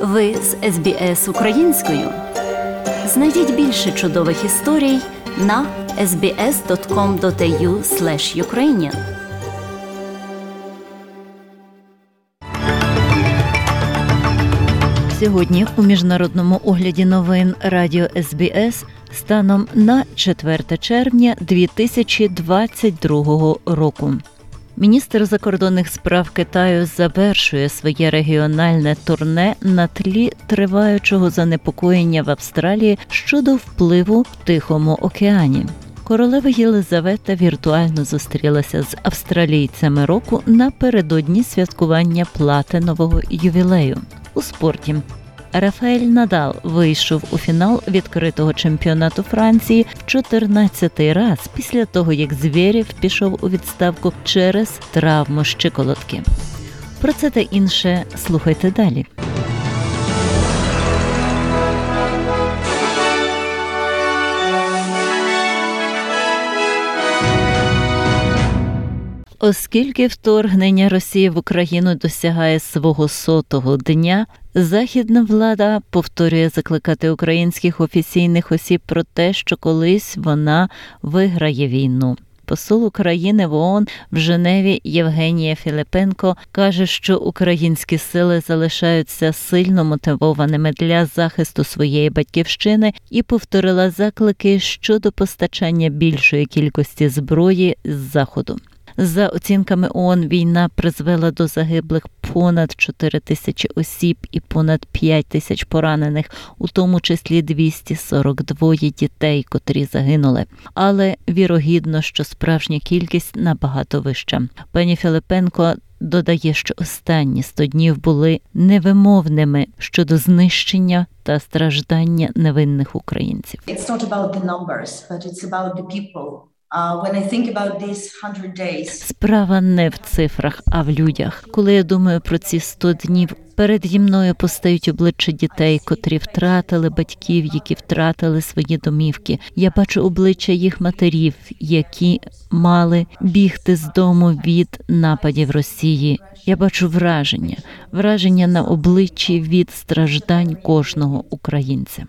Ви з СБС українською. Знайдіть більше чудових історій на sbs.com.au/ukrainian. Сьогодні у міжнародному огляді новин радіо СБС станом на 4 червня 2022 року. Міністр закордонних справ Китаю завершує своє регіональне турне на тлі триваючого занепокоєння в Австралії щодо впливу в Тихому океані. Королева Єлизавета віртуально зустрілася з австралійцями року напередодні святкування платинового ювілею. У спорті Рафаель Надал вийшов у фінал відкритого чемпіонату Франції в 14-й раз після того, як Звєрєв пішов у відставку через травму щиколотки. Про це та інше слухайте далі. Оскільки вторгнення Росії в Україну досягає свого 100-го дня, західна влада повторює закликати українських офіційних осіб про те, що колись вона виграє війну. Посол України в ООН в Женеві Євгенія Філіпенко каже, що українські сили залишаються сильно мотивованими для захисту своєї батьківщини і повторила заклики щодо постачання більшої кількості зброї з Заходу. За оцінками ООН, війна призвела до загиблих понад 4 тисячі осіб і понад 5 тисяч поранених, у тому числі 242 дітей, котрі загинули. Але вірогідно, що справжня кількість набагато вища. Пані Філіпенко додає, що останні 100 днів були невимовними щодо знищення та страждання невинних українців. It's not about the numbers, but it's about the people. When I think about these 100 days... Справа не в цифрах, а в людях. Коли я думаю про ці 100 днів, переді мною постають обличчя дітей, котрі втратили батьків, які втратили свої домівки. Я бачу обличчя їх матерів, які мали бігти з дому від нападів Росії. Я бачу враження на обличчі від страждань кожного українця.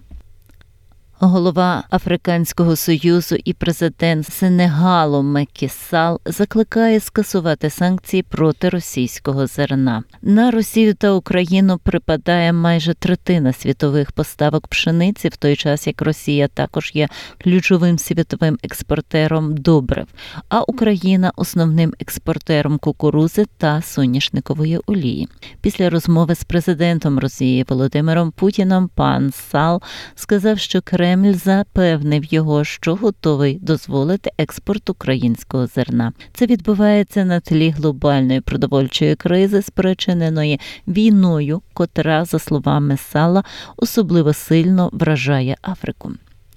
Голова Африканського Союзу і президент Сенегалу Макі Салл закликає скасувати санкції проти російського зерна. На Росію та Україну припадає майже третина світових поставок пшениці, в той час як Росія також є ключовим світовим експортером добрив, а Україна – основним експортером кукурузи та соняшникової олії. Після розмови з президентом Росії Володимиром Путіним пан Салл сказав, що Кремль запевнив його, що готовий дозволити експорт українського зерна. Це відбувається на тлі глобальної продовольчої кризи, спричиненої війною, котра, за словами Салла, особливо сильно вражає Африку.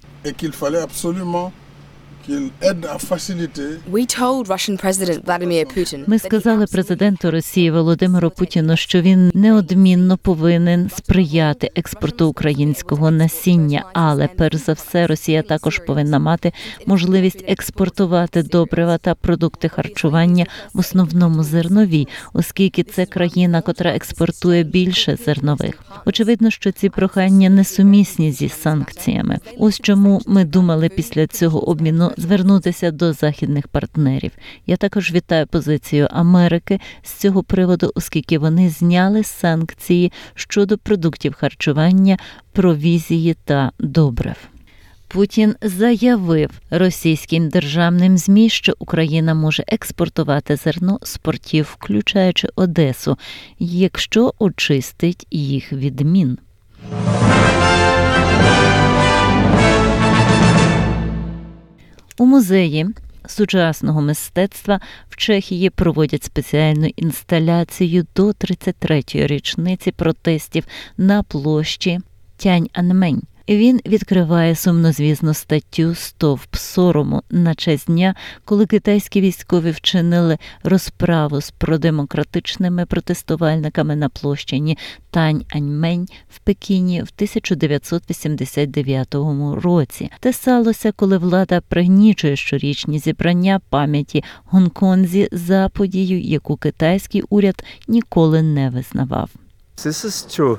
Ми сказали президенту Росії Володимиру Путіну, що він неодмінно повинен сприяти експорту українського насіння, але перш за все Росія також повинна мати можливість експортувати добрива та продукти харчування, в основному зернові, оскільки це країна, котра експортує більше зернових. Очевидно, що ці прохання несумісні зі санкціями. Ось чому ми думали після цього обміну звернутися до західних партнерів. Я також вітаю позицію Америки з цього приводу, оскільки вони зняли санкції щодо продуктів харчування, провізії та добрив. Путін заявив російським державним ЗМІ, що Україна може експортувати зерно з портів, включаючи Одесу, якщо очистить їх від мін. У музеї сучасного мистецтва в Чехії проводять спеціальну інсталяцію до 33-ї річниці протестів на площі Тяньаньмень. Він відкриває сумнозвісну статтю «Стовп сорому» на честь дня, коли китайські військові вчинили розправу з продемократичними протестувальниками на площині Тяньаньмень в Пекіні в 1989 році. Те сталося, коли влада пригнічує щорічні зібрання пам'яті Гонконзі за подію, яку китайський уряд ніколи не визнавав. This is true.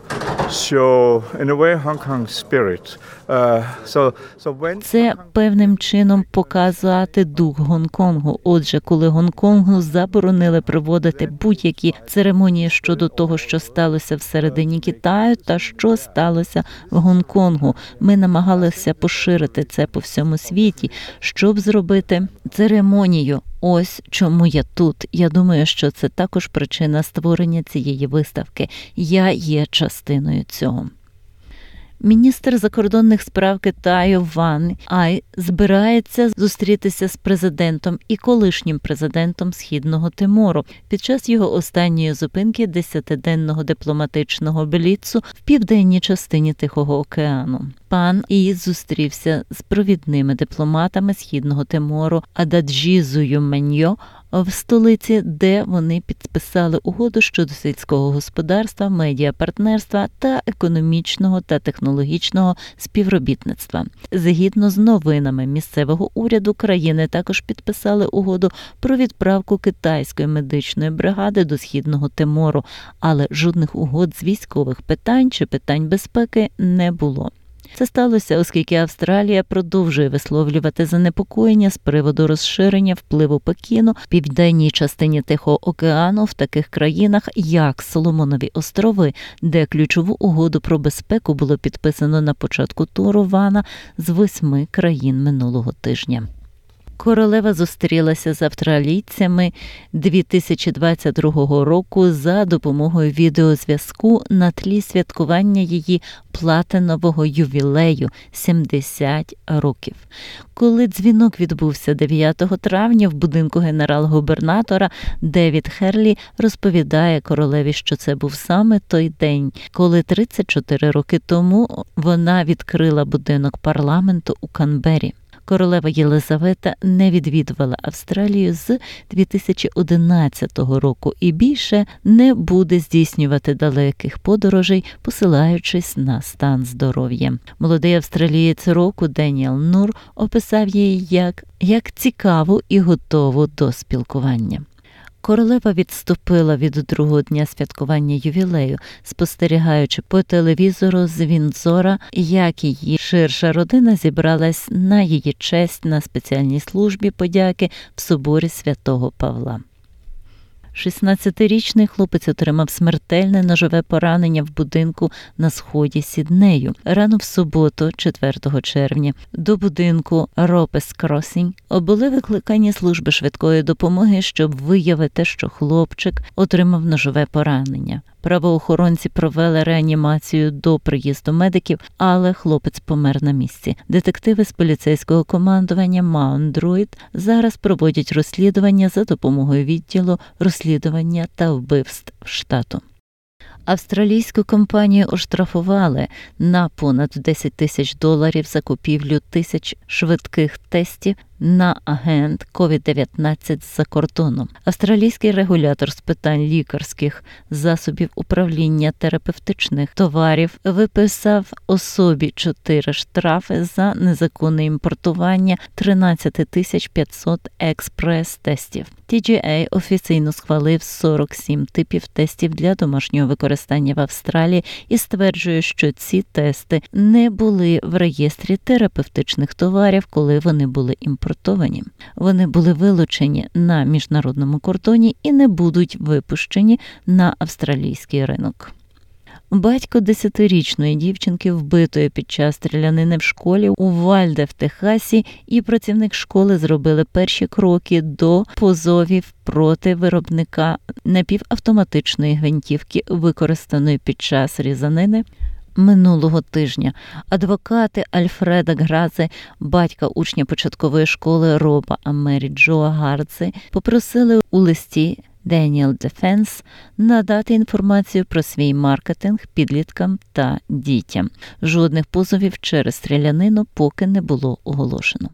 show, in a way, Hong Kong spirit. So when Це певним чином показати дух Гонконгу. Отже, коли Гонконгу заборонили проводити будь-які церемонії щодо того, що сталося всередині Китаю та що сталося в Гонконгу, ми намагалися поширити це по всьому світі, щоб зробити церемонію. Ось чому я тут. Я думаю, що це також причина створення цієї виставки. Я є частиною цього. Міністр закордонних справ Китаю Ван Ай збирається зустрітися з президентом і колишнім президентом Східного Тимору під час його останньої зупинки 10-денного дипломатичного бліцу в південній частині Тихого океану. Пан І зустрівся з провідними дипломатами Східного Тимору Ададжізою Меньо в столиці, де вони підписали угоду щодо сільського господарства, медіапартнерства та економічного та технологічного співробітництва. Згідно з новинами місцевого уряду, країни також підписали угоду про відправку китайської медичної бригади до Східного Тимору, але жодних угод з військових питань чи питань безпеки не було. Це сталося, оскільки Австралія продовжує висловлювати занепокоєння з приводу розширення впливу Пекіну в південній частині Тихого океану в таких країнах, як Соломонові острови, де ключову угоду про безпеку було підписано на початку туру Вана з 8 країн минулого тижня. Королева зустрілася з австралійцями 2022 року за допомогою відеозв'язку на тлі святкування її платинового ювілею – 70 років. Коли дзвінок відбувся 9 травня в будинку генерал-губернатора, Девід Херлі розповідає королеві, що це був саме той день, коли 34 роки тому вона відкрила будинок парламенту у Канбері. Королева Єлизавета не відвідувала Австралію з 2011 року і більше не буде здійснювати далеких подорожей, посилаючись на стан здоров'я. Молодий австралієць року Деніел Нур описав її як цікаву і готову до спілкування. Королева відступила від другого дня святкування ювілею, спостерігаючи по телевізору з Віндзора, як її ширша родина зібралась на її честь на спеціальній службі подяки в соборі Святого Павла. 16-річний хлопець отримав смертельне ножове поранення в будинку на сході Сіднею. Рано в суботу, 4 червня, до будинку Ропес Кросінг були викликані служби швидкої допомоги, щоб виявити, що хлопчик отримав ножове поранення. Правоохоронці провели реанімацію до приїзду медиків, але хлопець помер на місці. Детективи з поліцейського командування Маунт Друїд зараз проводять розслідування за допомогою відділу розслідування та вбивств штату. Австралійську компанію оштрафували на понад $10 тисяч за купівлю 1000 швидких тестів на агент COVID-19 з-за кордону. Австралійський регулятор з питань лікарських засобів управління терапевтичних товарів виписав особі 4 штрафи за незаконне імпортування 13 500 експрес-тестів. TGA офіційно схвалив 47 типів тестів для домашнього використання в Австралії і стверджує, що ці тести не були в реєстрі терапевтичних товарів, коли вони були імпортовані. Вони були вилучені на міжнародному кордоні і не будуть випущені на австралійський ринок. Батько 10-річної дівчинки, вбитої під час стрілянини в школі у Вальде в Техасі, і працівник школи зробили перші кроки до позовів проти виробника напівавтоматичної гвинтівки, використаної під час різанини минулого тижня. Адвокати Альфреда Градзе, батька учня початкової школи Роба Амері Джоа Гардзе, попросили у листі Daniel Defense надати інформацію про свій маркетинг підліткам та дітям. Жодних позовів через стрілянину поки не було оголошено.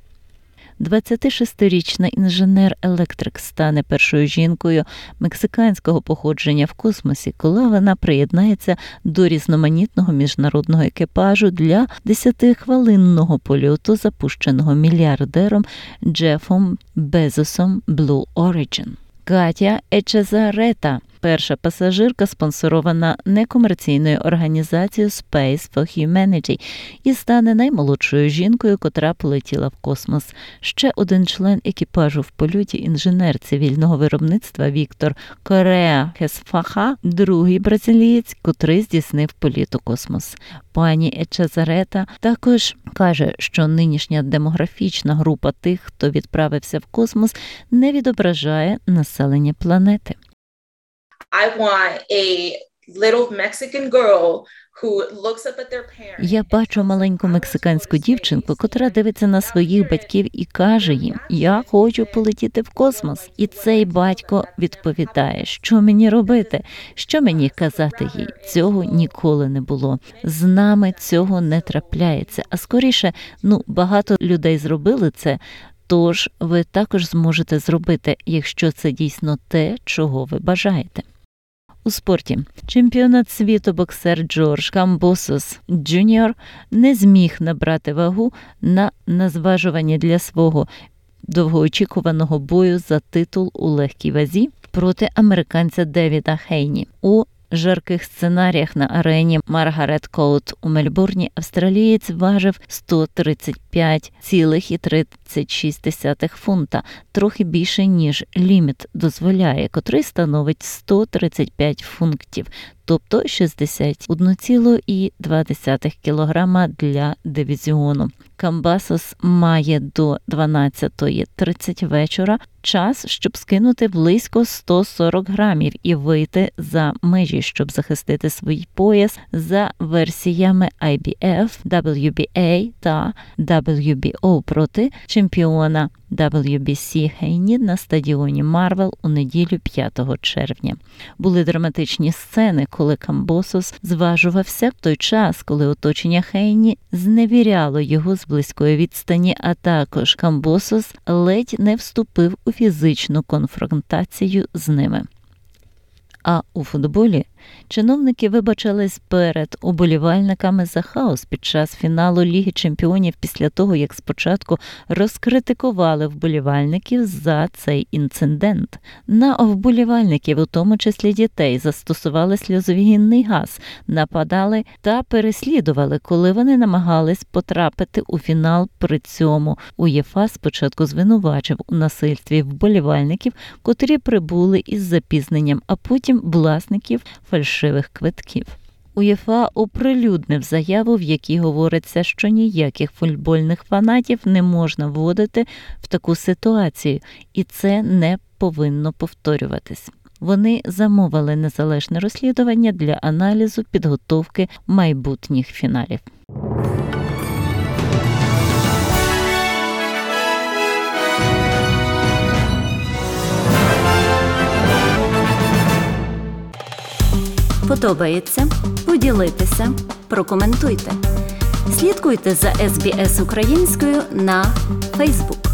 26-річна інженер-електрик стане першою жінкою мексиканського походження в космосі, коли вона приєднається до різноманітного міжнародного екіпажу для 10-хвилинного польоту, запущеного мільярдером Джефом Безосом Blue Origin. Катя Ечезарета перша пасажирка спонсорована некомерційною організацією Space for Humanity і стане наймолодшою жінкою, котра полетіла в космос. Ще один член екіпажу в польоті – інженер цивільного виробництва Віктор Кореа Хесфаха, другий бразилієць, котрий здійснив політ у космос. Пані Ечезарета також каже, що нинішня демографічна група тих, хто відправився в космос, не відображає населення планети. I want a little Mexican girl who looks up at their parents. Я бачу маленьку мексиканську дівчинку, котра дивиться на своїх батьків і каже їм: «Я хочу полетіти в космос». І цей батько відповідає: «Що мені робити? Що мені казати їй?» Цього ніколи не було. З нами цього не трапляється. А скоріше, багато людей зробили це, тож ви також зможете зробити, якщо це дійсно те, чого ви бажаєте. У спорті. Чемпіонат світу боксер Джордж Камбосос Джуніор не зміг набрати вагу на зважуванні для свого довгоочікуваного бою за титул у легкій вазі проти американця Девіда Хейні. У жарких сценаріях на арені Маргарет Коут у Мельбурні австралієць важив 135,36 фунта, трохи більше, ніж ліміт дозволяє, котрий становить 135 фунтів, тобто 61,2 кілограма для дивізіону. Камбасос має до 12:30 вечора час, щоб скинути близько 140 грамів і вийти за межі, щоб захистити свій пояс за версіями IBF, WBA та WBO проти чемпіона WBC Хейні на стадіоні Марвел у неділю 5 червня. Були драматичні сцени, коли Камбосос зважувався в той час, коли оточення Хейні зневіряло його з близької відстані, а також Камбосос ледь не вступив у фізичну конфронтацію з ними. А у футболі чиновники вибачились перед уболівальниками за хаос під час фіналу Ліги чемпіонів після того, як спочатку розкритикували вболівальників за цей інцидент. На вболівальників, у тому числі дітей, застосували сльозогінний газ, нападали та переслідували, коли вони намагались потрапити у фінал. При цьому УЄФА спочатку звинувачив у насильстві вболівальників, котрі прибули із запізненням, а потім власників фальшивих квитків. УЄФА оприлюднив заяву, в якій говориться, що ніяких футбольних фанатів не можна вводити в таку ситуацію, і це не повинно повторюватись. Вони замовили незалежне розслідування для аналізу підготовки майбутніх фіналів. Подобається? Поділіться, прокоментуйте. Слідкуйте за SBS українською на Facebook.